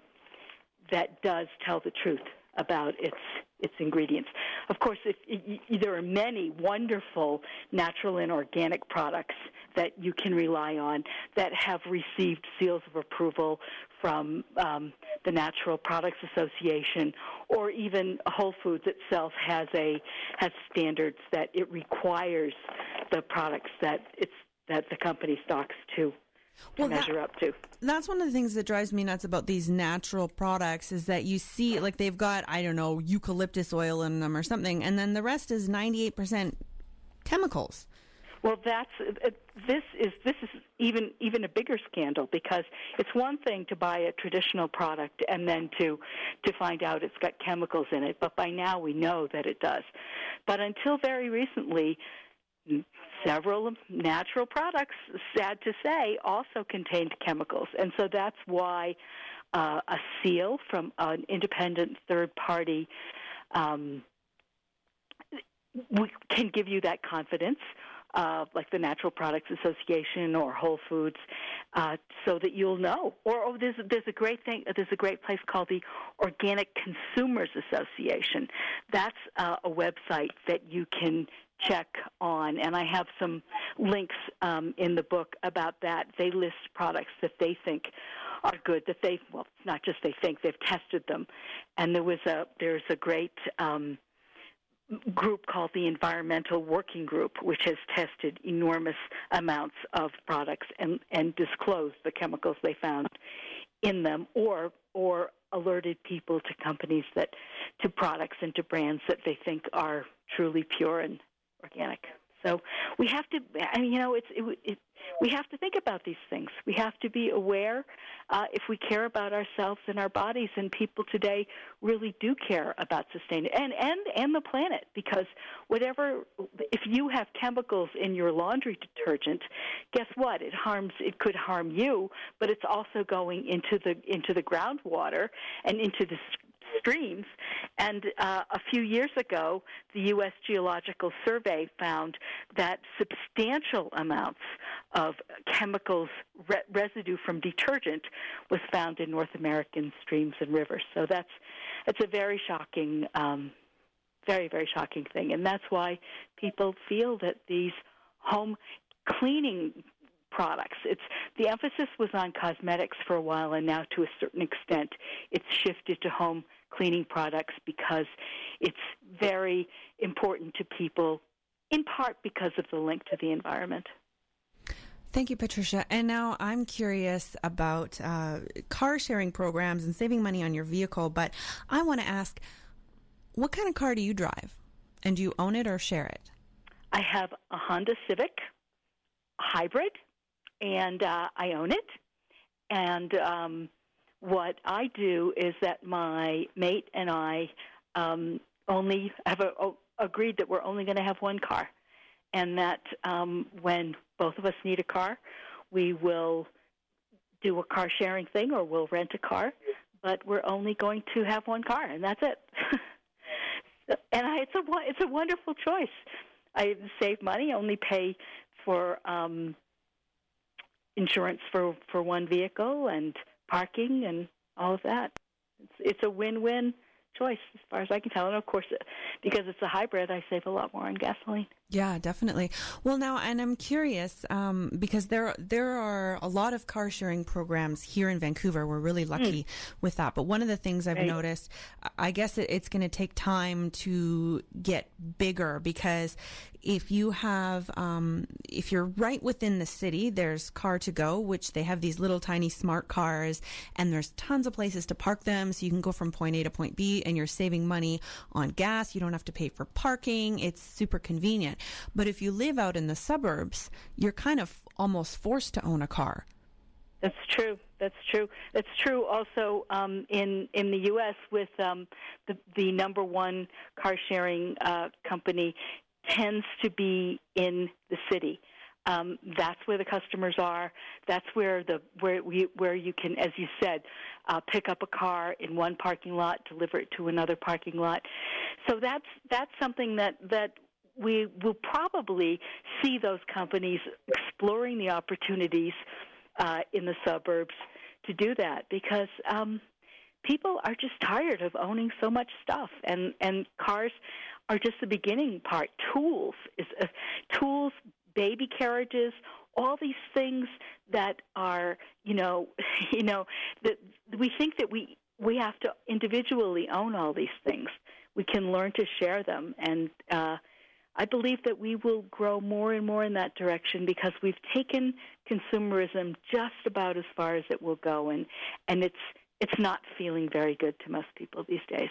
that does tell the truth about its its ingredients. Of course, if, if, there are many wonderful natural and organic products that you can rely on that have received seals of approval from um, the Natural Products Association, or even Whole Foods itself has a has standards that it requires the products that it's that the company stocks to. Well, measure that, up to. That's one of the things that drives me nuts about these natural products is that you see, like, they've got, I don't know, eucalyptus oil in them or something, and then the rest is ninety-eight percent chemicals. Well, that's uh, this is this is even even a bigger scandal, because it's one thing to buy a traditional product and then to to find out it's got chemicals in it, but by now we know that it does. But until very recently, several natural products, sad to say, also contained chemicals. And so that's why uh, a seal from an independent third party um, we can give you that confidence, uh, like the Natural Products Association or Whole Foods, uh, so that you'll know. Or oh, there's there's a great thing. There's a great place called the Organic Consumers Association. That's uh, a website that you can check on, and I have some links um, in the book about that. They list products that they think are good, that they, well, not just they think, they've tested them. And there was a, there's a great um, group called the Environmental Working Group, which has tested enormous amounts of products and, and disclosed the chemicals they found in them, or or alerted people to companies that, to products and to brands that they think are truly pure and organic. So we have to, I mean, you know, it's it, it, we have to think about these things. We have to be aware uh, if we care about ourselves and our bodies, and people today really do care about sustaining and and and the planet, because whatever, if you have chemicals in your laundry detergent, guess what? It harms. It could harm you, but it's also going into the into the groundwater and into the streams. And uh, a few years ago, the U S Geological Survey found that substantial amounts of chemicals, re- residue from detergent, was found in North American streams and rivers. So that's that's a very shocking, um, very, very shocking thing. And that's why people feel that these home cleaning products, it's the emphasis was on cosmetics for a while, and now to a certain extent it's shifted to home cleaning products because it's very important to people, in part because of the link to the environment. Thank you, Patricia. And now I'm curious about uh, car sharing programs and saving money on your vehicle, but I want to ask, what kind of car do you drive? And do you own it or share it? I have a Honda Civic hybrid, and uh, I own it. And um, what I do is that my mate and I um, only have a, a, agreed that we're only going to have one car, and that um, when both of us need a car, we will do a car sharing thing or we'll rent a car, but we're only going to have one car, and that's it. And I, it's a it's a wonderful choice. I save money, only pay for um, insurance for, for one vehicle and parking and all of that. It's, it's a win-win choice as far as I can tell. And, of course, because it's a hybrid, I save a lot more on gasoline. Yeah, definitely. Well, now, and I'm curious um, because there there are a lot of car sharing programs here in Vancouver. We're really lucky mm. with that. But one of the things I've right. noticed, I guess it, it's going to take time to get bigger, because if you have, um, if you're right within the city, there's Car to Go, which they have these little tiny smart cars, and there's tons of places to park them, so you can go from point A to point B, and you're saving money on gas. You don't have to pay for parking. It's super convenient. But if you live out in the suburbs, you're kind of almost forced to own a car. That's true. That's true. That's true also um, in in the U S with um, the the number one car sharing uh, company tends to be in the city. Um, that's where the customers are. That's where the where we, where you can, as you said, uh, pick up a car in one parking lot, deliver it to another parking lot. So that's that's something that that. we will probably see those companies exploring the opportunities uh, in the suburbs to do that, because um, people are just tired of owning so much stuff, and, and cars are just the beginning part. Tools, is uh, tools, baby carriages, all these things that are, you know, you know, that we think that we we have to individually own all these things. We can learn to share them, and uh, I believe that we will grow more and more in that direction, because we've taken consumerism just about as far as it will go, and, and it's it's not feeling very good to most people these days.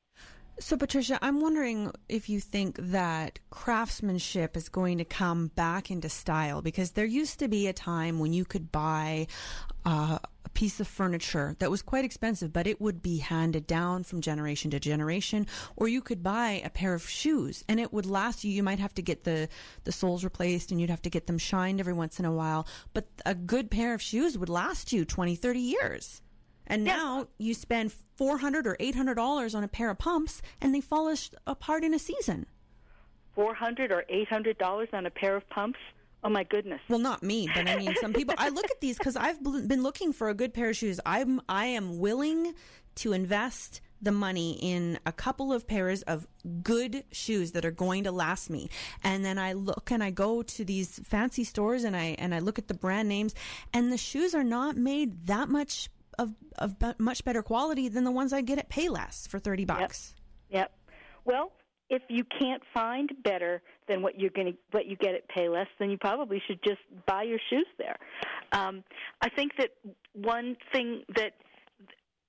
So, Patricia, I'm wondering if you think that craftsmanship is going to come back into style, because there used to be a time when you could buy uh, a piece of furniture that was quite expensive, but it would be handed down from generation to generation, or you could buy a pair of shoes and it would last you. You might have to get the, the soles replaced and you'd have to get them shined every once in a while, but a good pair of shoes would last you twenty, thirty years. And now you spend four hundred dollars or eight hundred dollars on a pair of pumps, and they fall apart in a season. four hundred dollars or eight hundred dollars on a pair of pumps? Oh, my goodness. Well, not me, but I mean, some people. I look at these because I've been looking for a good pair of shoes. I'm, I am willing to invest the money in a couple of pairs of good shoes that are going to last me. And then I look and I go to these fancy stores and I and I look at the brand names, and the shoes are not made that much Of, of much better quality than the ones I get at Payless for thirty bucks. Yep. yep. Well, if you can't find better than what you're going to what you get at Payless, then you probably should just buy your shoes there. Um, I think that one thing that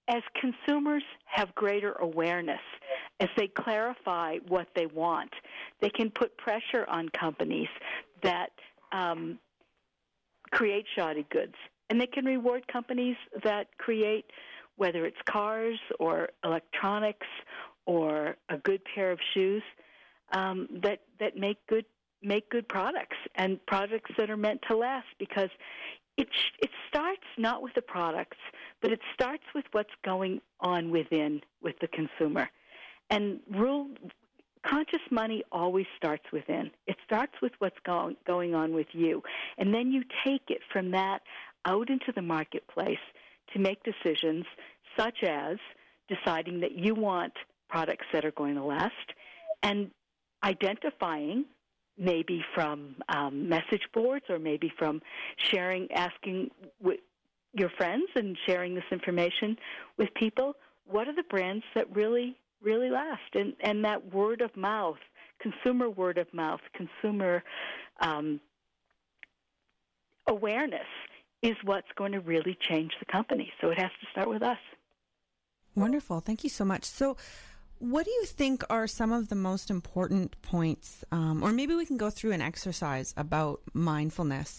as consumers have greater awareness, as they clarify what they want, they can put pressure on companies that um, create shoddy goods. And they can reward companies that create, whether it's cars or electronics or a good pair of shoes, um, that, that make good make good products and products that are meant to last, because it it starts not with the products, but it starts with what's going on within with the consumer. And rule conscious money always starts within. It starts with what's going going on with you, and then you take it from that out into the marketplace to make decisions such as deciding that you want products that are going to last, and identifying, maybe from um, message boards or maybe from sharing, asking with your friends and sharing this information with people, what are the brands that really, really last? And, and that word of mouth, consumer word of mouth, consumer um, awareness is what's going to really change the company. So it has to start with us. Wonderful. Thank you so much. So what do you think are some of the most important points, um, or maybe we can go through an exercise about mindfulness.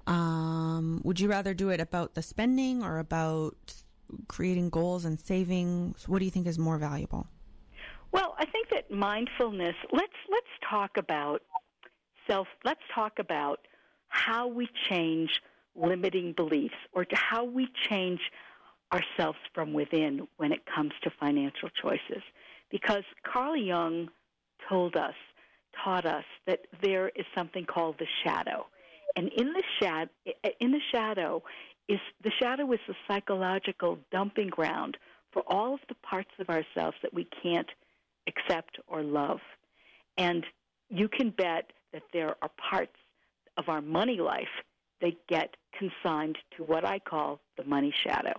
Um, would you rather do it about the spending or about creating goals and savings? What do you think is more valuable? Well, I think that mindfulness, let's let's talk about self, let's talk about how we change limiting beliefs, or to how we change ourselves from within when it comes to financial choices. Because Carl Jung told us, taught us that there is something called the shadow. And in the, shad- in the shadow is the shadow is the psychological dumping ground for all of the parts of ourselves that we can't accept or love. And you can bet that there are parts of our money life that get consigned to what I call the money shadow.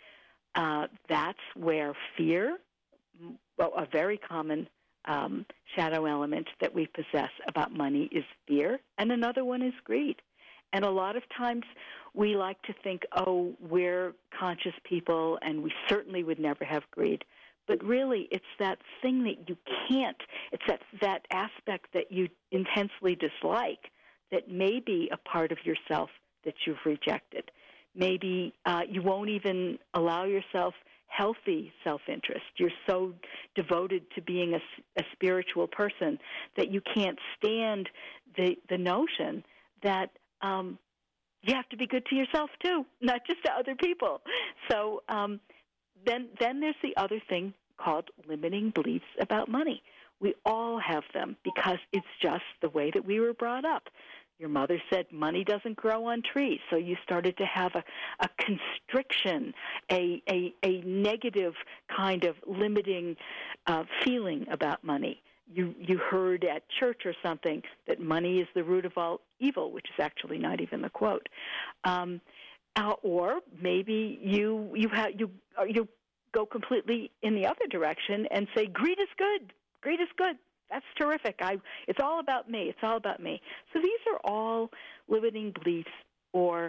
Uh, that's where fear, well, a very common um, shadow element that we possess about money is fear, and another one is greed. And a lot of times we like to think, oh, we're conscious people and we certainly would never have greed. But really, it's that thing that you can't, it's that, that aspect that you intensely dislike that may be a part of yourself that you've rejected. Maybe uh, you won't even allow yourself healthy self-interest. You're so devoted to being a, a spiritual person that you can't stand the the notion that um, you have to be good to yourself too, not just to other people. So um, then, then there's the other thing called limiting beliefs about money. We all have them because it's just the way that we were brought up. Your mother said money doesn't grow on trees, so you started to have a, a constriction, a, a, a negative kind of limiting uh, feeling about money. You, you heard at church or something that money is the root of all evil, which is actually not even the quote. Um, uh, or maybe you you have you you go completely in the other direction and say greed is good. Greed is good. That's terrific. I, it's all about me. It's all about me. So these are all limiting beliefs, or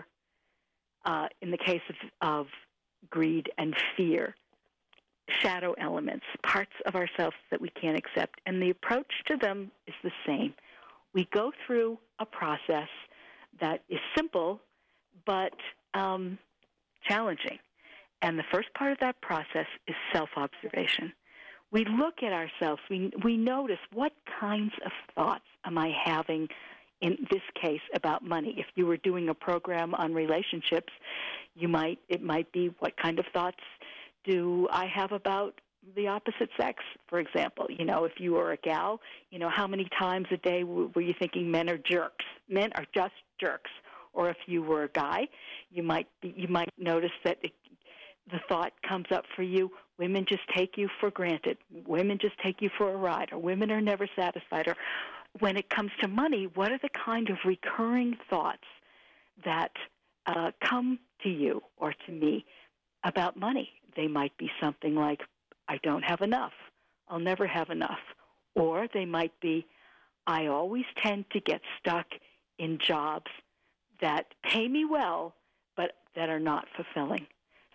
uh, in the case of, of greed and fear, shadow elements, parts of ourselves that we can't accept. And the approach to them is the same. We go through a process that is simple but um, challenging. And the first part of that process is self-observation. We look at ourselves. We we notice, what kinds of thoughts am I having in this case about money? If you were doing a program on relationships, you might it might be, what kind of thoughts do I have about the opposite sex, for example? You know, if you were a gal, you know, how many times a day were you thinking men are jerks? Men are just jerks. Or if you were a guy, you might be, you might notice that it, the thought comes up for you, women just take you for granted. Women just take you for a ride, or women are never satisfied. Or when it comes to money, what are the kind of recurring thoughts that uh, come to you or to me about money? They might be something like, I don't have enough. I'll never have enough. Or they might be, I always tend to get stuck in jobs that pay me well, but that are not fulfilling.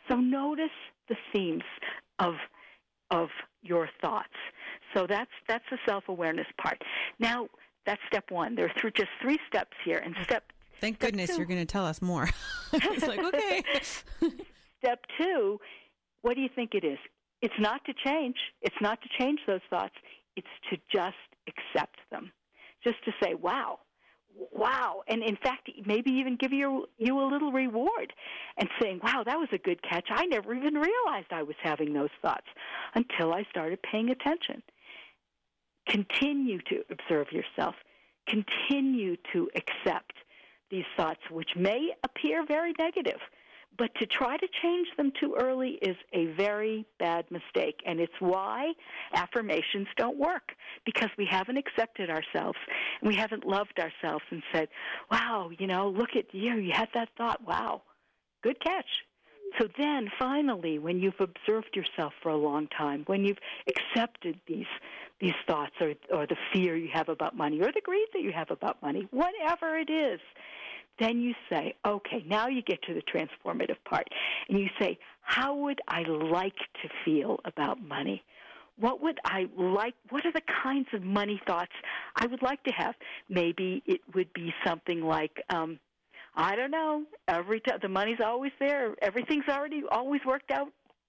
So notice the themes of of your thoughts. So that's that's the self-awareness part. Now, that's step one. There are th- just three steps here. And step Thank step goodness two, you're going to tell us more. It's like, okay. Step two, what do you think it is? It's not to change. It's not to change those thoughts. It's to just accept them. Just to say, wow, wow. And in fact, maybe even give you, you a little reward and saying, wow, that was a good catch. I never even realized I was having those thoughts until I started paying attention. Continue to observe yourself. Continue to accept these thoughts, which may appear very negative. But to try to change them too early is a very bad mistake, and it's why affirmations don't work, because we haven't accepted ourselves, and we haven't loved ourselves and said, wow, you know, look at you, you had that thought, wow, good catch. So then, finally, when you've observed yourself for a long time, when you've accepted these these thoughts or, or the fear you have about money or the greed that you have about money, whatever it is, then you say, okay, now you get to the transformative part. And you say, how would I like to feel about money? What would I like? What are the kinds of money thoughts I would like to have? Maybe it would be something like, um, I don't know, every time the money's always there. Everything's already always worked out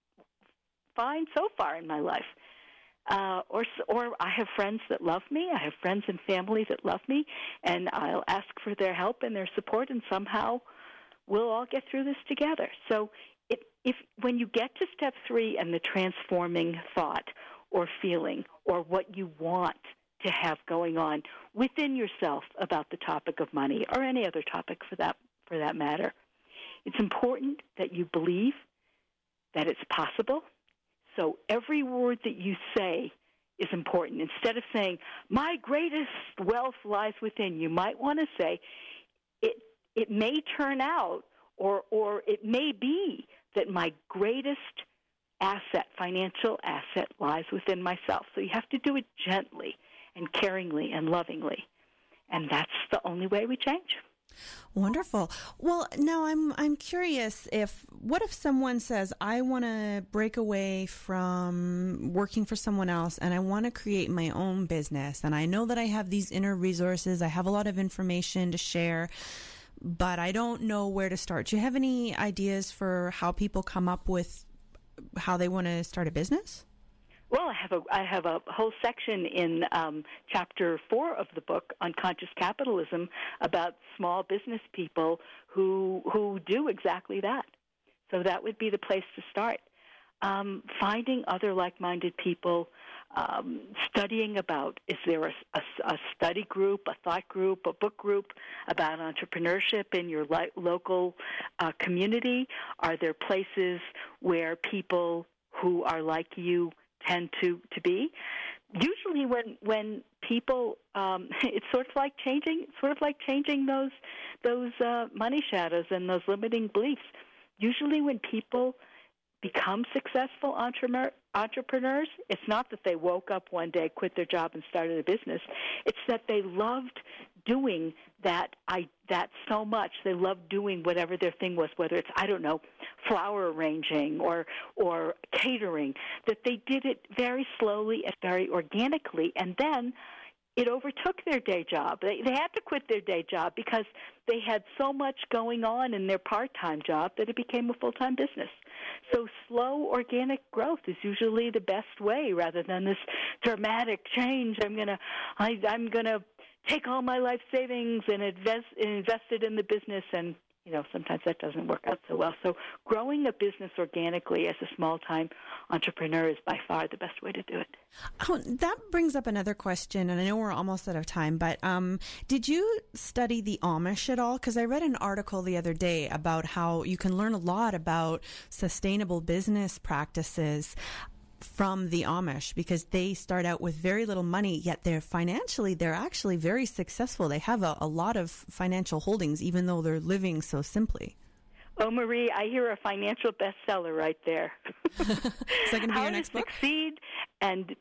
fine so far in my life. Uh, or or I have friends that love me. I have friends and family that love me, and I'll ask for their help and their support, and somehow we'll all get through this together. So if, if when you get to step three and the transforming thought or feeling or what you want to have going on within yourself about the topic of money or any other topic for that for that matter, it's important that you believe that it's possible. So every word that you say is important. Instead of saying, my greatest wealth lies within, you might want to say, it it may turn out or or it may be that my greatest asset, financial asset, lies within myself. So you have to do it gently and caringly and lovingly. And that's the only way we change. Wonderful. Well, now I'm I'm curious if what if someone says, I want to break away from working for someone else and I want to create my own business, and I know that I have these inner resources, I have a lot of information to share, but I don't know where to start. Do you have any ideas for how people come up with how they want to start a business? Well, I have a I have a whole section in um, chapter four of the book on conscious capitalism about small business people who who do exactly that. So that would be the place to start. Um, finding other like-minded people, um, studying about, is there a, a, a study group, a thought group, a book group about entrepreneurship in your li- local uh, community? Are there places where people who are like you tend to, to be? Usually when when people, um, it's sort of like changing, sort of like changing those those uh, money shadows and those limiting beliefs. Usually when people become successful entrepreneur, entrepreneurs, it's not that they woke up one day, quit their job, and started a business. It's that they loved doing that I that so much. They loved doing whatever their thing was, whether it's, I don't know, flower arranging or or catering, that they did it very slowly and very organically, and then it overtook their day job. They, they had to quit their day job because they had so much going on in their part-time job that it became a full-time business. So slow, organic growth is usually the best way, rather than this dramatic change. I'm gonna, I, I'm gonna take all my life savings and invest, invest it in the business, and you know, sometimes that doesn't work out so well. So growing a business organically as a small-time entrepreneur is by far the best way to do it. Oh, that brings up another question, and I know we're almost out of time, but um, did you study the Amish at all? Because I read an article the other day about how you can learn a lot about sustainable business practices from the Amish, because they start out with very little money, yet they're financially, they're actually very successful. They have a, a lot of financial holdings, even though they're living so simply. Oh, Marie, I hear a financial bestseller right there. Is that going to be How your next to book? Succeed and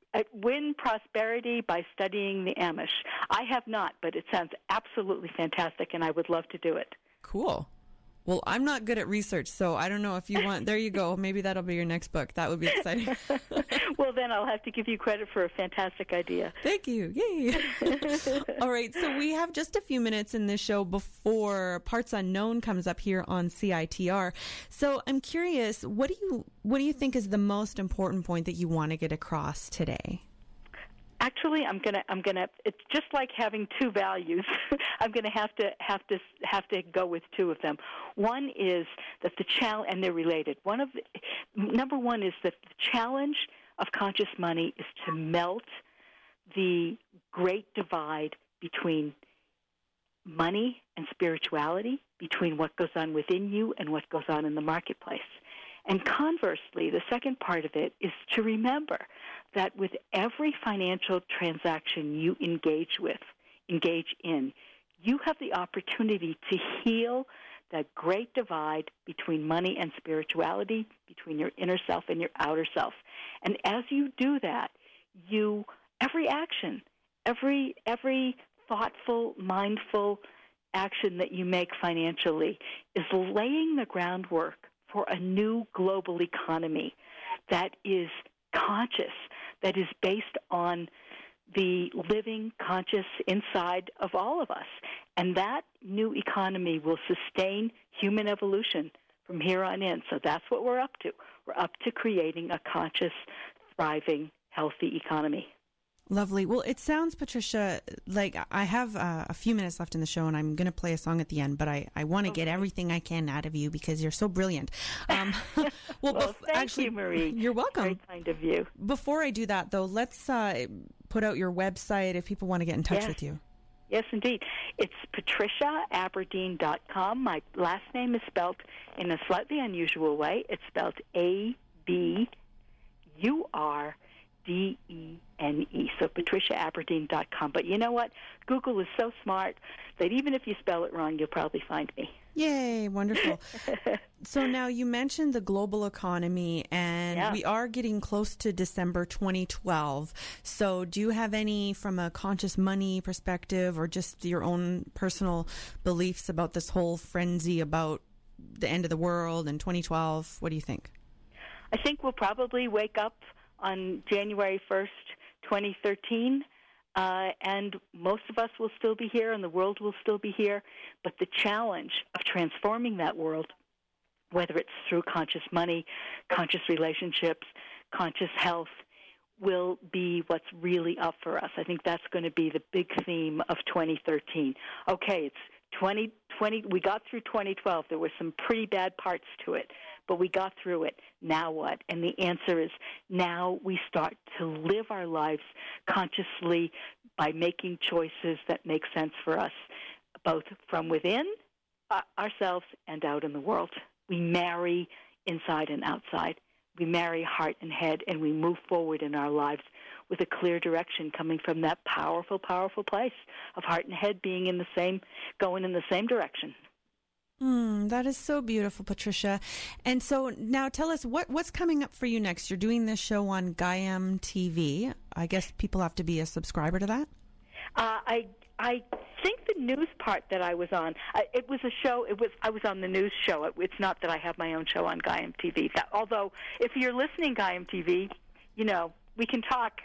win prosperity by studying the Amish. I have not, but it sounds absolutely fantastic, and I would love to do it. Cool. Well, I'm not good at research, so I don't know if you want. There you go. Maybe that'll be your next book. That would be exciting. Well, then I'll have to give you credit for a fantastic idea. Thank you. Yay. All right. So we have just a few minutes in this show before Parts Unknown comes up here on C I T R. So I'm curious, what do you what do you think is the most important point that you want to get across today? Actually, I'm gonna. I'm gonna. It's just like having two values. I'm gonna have to have to have to go with two of them. One is that the challenge, and they're related. One of the, number one is that the challenge of conscious money is to melt the great divide between money and spirituality, between what goes on within you and what goes on in the marketplace. And conversely, the second part of it is to remember that with every financial transaction you engage with, engage in, you have the opportunity to heal that great divide between money and spirituality, between your inner self and your outer self. And as you do that, you every action, every every thoughtful, mindful action that you make financially is laying the groundwork for a new global economy that is conscious, that is based on the living conscious inside of all of us. And that new economy will sustain human evolution from here on in. So that's what we're up to. We're up to creating a conscious, thriving, healthy economy. Lovely. Well, it sounds, Patricia, like I have uh, a few minutes left in the show, and I'm going to play a song at the end, but I, I want to okay. get everything I can out of you because you're so brilliant. Um, well, well bef- thank actually, you, Marie. You're welcome. Very kind of you. Before I do that, though, let's uh, put out your website if people want to get in touch yes. with you. Yes, indeed. It's patricia aberdeen dot com. My last name is spelled in a slightly unusual way. It's spelled A B U R D E N E, so patricia aberdeen dot com. But you know what? Google is so smart that even if you spell it wrong, you'll probably find me. Yay, wonderful. So now you mentioned the global economy, and yeah. we are getting close to December twenty twelve. So do you have any, from a conscious money perspective, or just your own personal beliefs about this whole frenzy about the end of the world and twenty twelve? What do you think? I think we'll probably wake up on January first, twenty thirteen, uh, and most of us will still be here and the world will still be here, but the challenge of transforming that world, whether it's through conscious money, conscious relationships, conscious health, will be what's really up for us. I think that's going to be the big theme of twenty thirteen. Okay, it's twenty twenty. We got through twenty twelve. There were some pretty bad parts to it, but we got through it. Now what? And the answer is now we start to live our lives consciously by making choices that make sense for us, both from within uh, ourselves and out in the world. We marry inside and outside. We marry heart and head, and we move forward in our lives with a clear direction coming from that powerful, powerful place of heart and head being in the same, going in the same direction. Mm, that is so beautiful, Patricia. And so now tell us, what, what's coming up for you next? You're doing this show on Gaiam T V. I guess people have to be a subscriber to that? Uh, I I think the news part that I was on, uh, it was a show, it was I was on the news show. It, it's not that I have my own show on Gaiam T V. That, although, if you're listening, Gaiam T V, you know, we can talk.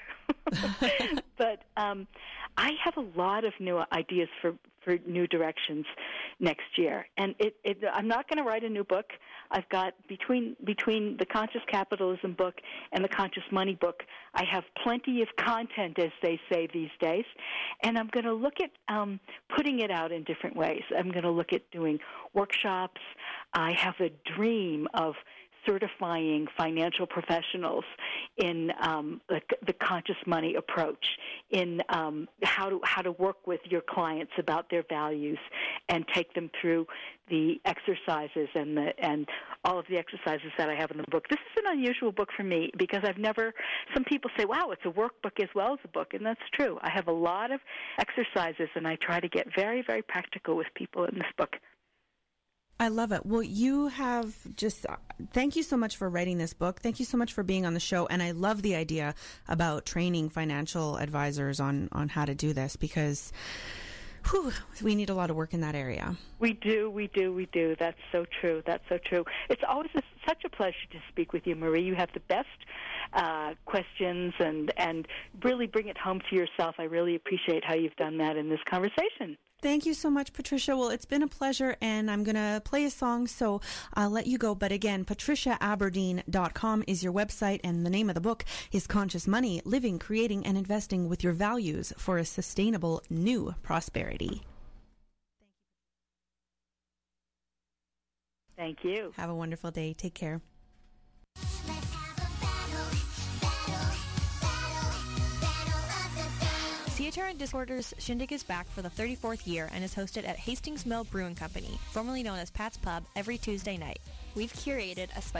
But um, I have a lot of new ideas for, for new directions next year. And it, it, I'm not going to write a new book. I've got, between between the Conscious Capitalism book and the Conscious Money book, I have plenty of content, as they say these days. And I'm going to look at um, putting it out in different ways. I'm going to look at doing workshops. I have a dream of certifying financial professionals in um, the, the conscious money approach, in um, how to how to work with your clients about their values and take them through the exercises and the and all of the exercises that I have in the book. This is an unusual book for me because I've never. Some people say, "Wow, it's a workbook as well as a book," and that's true. I have a lot of exercises, and I try to get very, very practical with people in this book. I love it. Well, you have just, thank you so much for writing this book. Thank you so much for being on the show. And I love the idea about training financial advisors on, on how to do this, because whew, we need a lot of work in that area. We do, we do, we do. That's so true. That's so true. It's always a, such a pleasure to speak with you, Marie. You have the best uh, questions and, and really bring it home to yourself. I really appreciate how you've done that in this conversation. Thank you so much, Patricia. Well, it's been a pleasure, and I'm going to play a song, so I'll let you go. But again, patricia aberdeen dot com is your website, and the name of the book is Conscious Money, Living, Creating, and Investing with Your Values for a Sustainable New Prosperity. Thank you. Have a wonderful day. Take care. C H R and Disorders Shindig is back for the thirty-fourth year and is hosted at Hastings Mill Brewing Company, formerly known as Pat's Pub, every Tuesday night. We've curated a